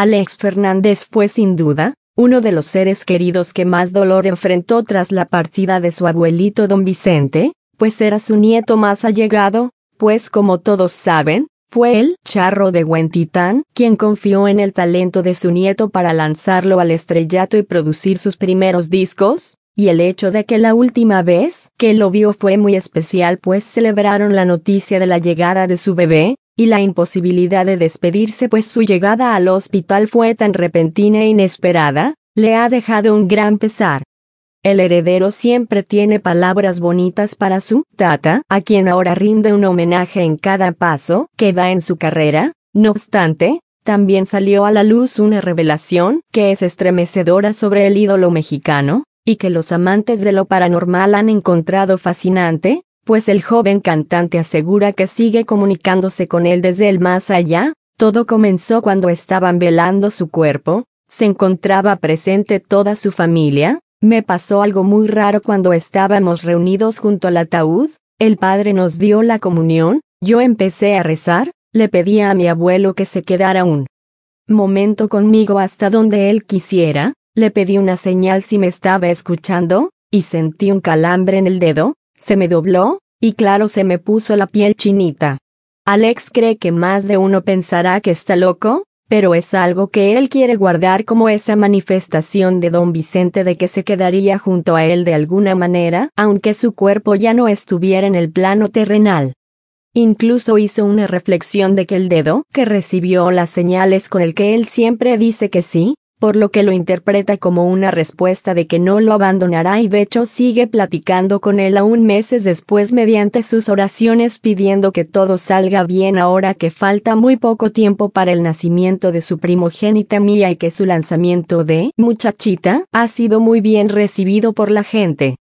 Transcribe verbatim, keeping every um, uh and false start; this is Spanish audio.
Alex Fernández fue sin duda uno de los seres queridos que más dolor enfrentó tras la partida de su abuelito don Vicente, pues era su nieto más allegado, pues como todos saben, fue el Charro de Huentitán quien confió en el talento de su nieto para lanzarlo al estrellato y producir sus primeros discos, y el hecho de que la última vez que lo vio fue muy especial pues celebraron la noticia de la llegada de su bebé, y la imposibilidad de despedirse pues su llegada al hospital fue tan repentina e inesperada, le ha dejado un gran pesar. El heredero siempre tiene palabras bonitas para su tata, a quien ahora rinde un homenaje en cada paso que da en su carrera. No obstante, también salió a la luz una revelación que es estremecedora sobre el ídolo mexicano, y que los amantes de lo paranormal han encontrado fascinante, pues el joven cantante asegura que sigue comunicándose con él desde el más allá. Todo comenzó cuando estaban velando su cuerpo, se encontraba presente toda su familia. Me pasó algo muy raro cuando estábamos reunidos junto al ataúd, el padre nos dio la comunión, yo empecé a rezar, le pedí a mi abuelo que se quedara un momento conmigo hasta donde él quisiera, le pedí una señal si me estaba escuchando, y sentí un calambre en el dedo, se me dobló, y claro se me puso la piel chinita. Alex cree que más de uno pensará que está loco, pero es algo que él quiere guardar como esa manifestación de don Vicente de que se quedaría junto a él de alguna manera, aunque su cuerpo ya no estuviera en el plano terrenal. Incluso hizo una reflexión de que el dedo que recibió las señales con el que él siempre dice que sí, por lo que lo interpreta como una respuesta de que no lo abandonará y de hecho sigue platicando con él aún meses después mediante sus oraciones pidiendo que todo salga bien ahora que falta muy poco tiempo para el nacimiento de su primogénita Mía y que su lanzamiento de Muchachita ha sido muy bien recibido por la gente.